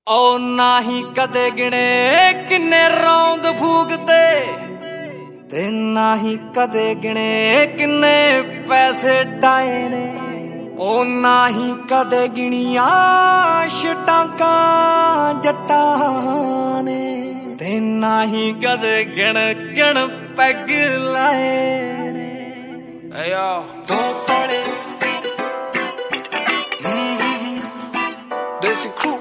ਉਹ ਨਾਹੀਂ ਕਦੇ ਗਿਣੇ ਕਿੰਨੇ ਰੌਂਦ ਫੂਕਤੇ ਤੇ ਨਾਹੀਂ ਕਦੇ ਗਿਣੇ ਕਿੰਨੇ ਪੈਸੇ ਡਾਏ ਨੇ। ਉਹ ਨਾਹੀਂ ਕਦੇ ਗਿਣੀਆਂ ਛਟਾਕਾਂ ਜੱਟਾਂ ਨੇ ਤੇ ਨਾਹੀਂ ਕਦੇ ਗਿਣ ਪੈਗ ਲਾਏ ਨੇ। ਦੋ ਤੋਲੇ ਦੇਸੀ ਕਰੂ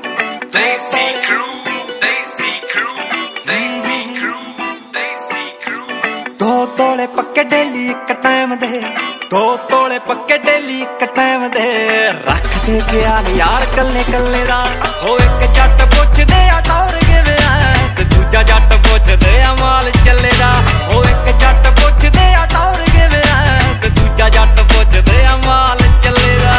ਦੋ ਤੋਲੇ ਪੱਕੇ ਡੇਲੀ ਇੱਕ ਟਾਈਮ ਦੇ, ਦੋ ਤੋਲੇ ਪੱਕੇ ਡੇਲੀ ਇੱਕ ਟਾਈਮ ਦੇ। ਰੱਖਦੇ ਖਿਆਲ ਯਾਰ ਕੱਲੇ ਕੱਲੇ ਦਾ, ਹੋ ਇੱਕ ਜੱਟ ਪੁੱਛਦੇ ਆ ਟੌਰ ਕਿਵੇਂ ਆ ਤੇ ਦੂਜਾ ਜੱਟ ਪੁੱਛਦੇ ਆ ਮਾਲ ਚੱਲੇ ਦਾ। ਹੋ ਇੱਕ ਜੱਟ ਪੁੱਛਦੇ ਆ ਟੌਰ ਕਿਵੇਂ ਆ ਤੇ ਦੂਜਾ ਜੱਟ ਪੁੱਛਦੇ ਆ ਮਾਲ ਚੱਲੇ ਦਾ।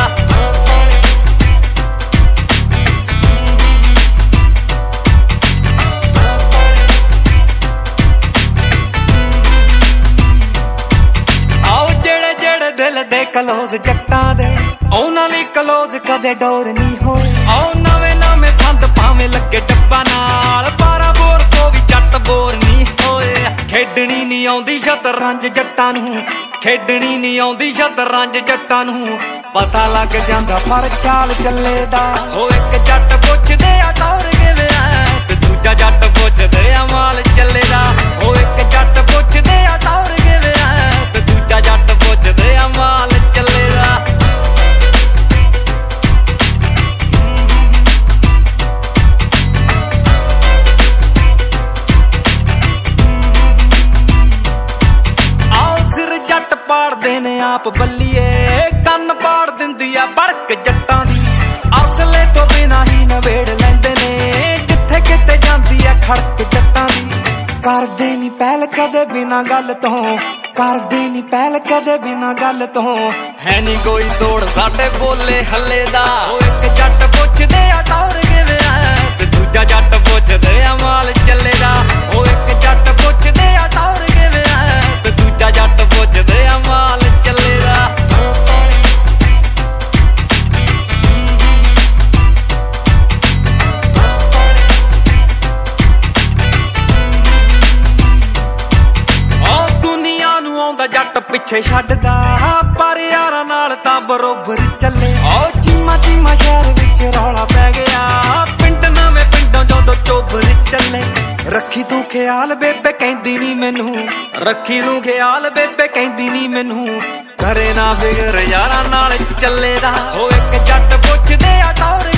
ਦਿਲ ਦੇ ਕਲੋਜ਼ ਜੱਟਾਂ ਦੇ, ਉਹਨਾਂ ਲਈ ਕਲੋਜ਼ ਕਦੇ ਡੋਰ ਨਹੀਂ ਹੋਏ। ਆਓ ਨਵੇਂ ਨਵੇਂ ਸੰਦ ਭਾਵੇਂ ਲੱਗੇ ਡੱਬਾ ਨਾਲ, 12 ਬੋਰ ਤੋਂ ਵੀ ਜੱਟ ਬੋਰ ਨਹੀਂ ਹੋਏ। ਖੇਡਣੀ ਨਹੀਂ ਆਉਂਦੀ ਸ਼ਤਰੰਜ ਜੱਟਾਂ ਨੂੰ, ਖੇਡਣੀ ਨਹੀਂ ਆਉਂਦੀ ਸ਼ਤਰੰਜ ਜੱਟਾਂ ਨੂੰ। ਪਤਾ ਲੱਗ ਜਾਂਦਾ ਪਰ ਚਾਲ ਚੱਲੇ ਦਾ। ਉਹ ਇੱਕ ਜੱਟ ਪੁੱਛਦੇ ਆ ਟੌਰ ਕਿਵੇਂ ਆ ਤੇ ਦੂਜਾ ਜੱਟ ਪੁੱਛਦੇ ਆ ਮਾਲ ਚੱਲੇ ਦਾ। ਉਹ ਇੱਕ ਜੱਟ ਪੁੱਛਦੇ ਆ ਟੌਰ ਕਿਵੇਂ ਆ ਤੇ ਦੂਜਾ ਜੱਟ ਪੁੱਛਦੇ ਆ ਮਾਲ ਚੱਲੇ ਦਾ। ਆਓ ਸਿਰ ਜੱਟ ਪਾੜਦੇ ਨੇ ਆਪ ਬੱਲੀਏ, ਕੰਨ ਪਾੜ ਦਿੰਦੀ ਆ ਬੜਕ ਜੱਟਾਂ ਦੀ। ਅਸਲੇ ਤੋਂ ਬਿਨਾਂ ਹੀ ਨਵੇੜ ਲੈਂਦੇ ਨੇ, ਜਿੱਥੇ ਕਿਤੇ ਜਾਂਦੀ ਆ ਖੜਕ ਜੱਟਾਂ ਦੀ। ਕਰਦੇ ਨੀ ਪਹਿਲ ਕਦੇ ਬਿਨਾਂ ਗੱਲ ਤੋਂ, ਕਰਦੇ ਨੀ ਪਹਿਲ ਕਦੇ ਬਿਨਾਂ ਗੱਲ ਤੋਂ। ਹੈ ਨੀ ਕੋਈ ਤੋੜ ਸਾਡੇ ਬੋਲੇ ਹੱਲੇ ਦਾ। ਉਹ ਇੱਕ ਜੱਟ ਪੁੱਛਦੇ ਆ ਟੌਰ ਕਿਵੇਂ ਆ ਤੇ ਦੂਜਾ ਜੱਟ ਪੁੱਛਦੇ ਆ ਮਾਲ ਚੱਲੇ ਦਾ। ਉਹ ਇੱਕ ਜੱਟ ਪੁੱਛਦੇ ਆ ਟੌਰ ਕਿਵੇਂ ਆ ਤੇ ਦੂਜਾ ਜੱਟ ਪੁੱਛਦੇ ਆ ਮਾਲ ਚੱਲੇ ਦਾ। ਜੱਟ ਪਿੱਛੇ ਛੱਡਦਾ ਪਰ ਯਾਰਾਂ ਨਾਲ ਤਾਂ ਬਰੋਬਰ ਚੱਲੇ। ਓ ਚੀਮਾ ਚੀਮਾ ਸ਼ਹਿਰ ਵਿੱਚ ਰੌਲਾ ਪੈ ਗਿਆ, ਪਿੰਡ ਨਵੇਂ ਪਿੰਡੋਂ ਜਦੋਂ ਚੋਬਰ ਚੱਲੇ। ਰੱਖੀ ਤੂੰ ਖਿਆਲ ਬੇਬੇ ਕਹਿੰਦੀ ਨੀ ਮੈਨੂੰ, ਰੱਖੀ ਤੂੰ ਖਿਆਲ ਬੇਬੇ ਕਹਿੰਦੀ ਨੀ ਮੈਨੂੰ। ਕਰੇ ਨਾ ਫਿਕਰ ਯਾਰਾਂ ਨਾਲ ਚੱਲੇ ਦਾ। ਓ ਇੱਕ ਜੱਟ ਪੁੱਛਦੇ ਆ ਟੌਰ